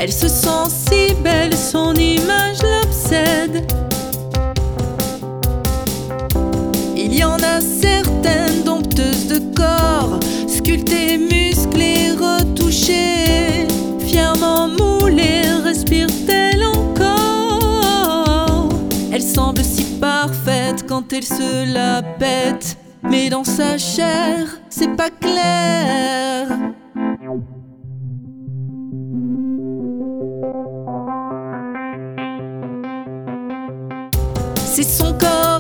Elle se sent si belle, son image l'obsède. Il y en a certaines dompteuses de corps, sculptées, musclées, retouchées, fièrement moulées, respire-t-elle encore? Elle semble si parfaite quand elle se la pète, mais dans sa chair, c'est pas clair. C'est son corps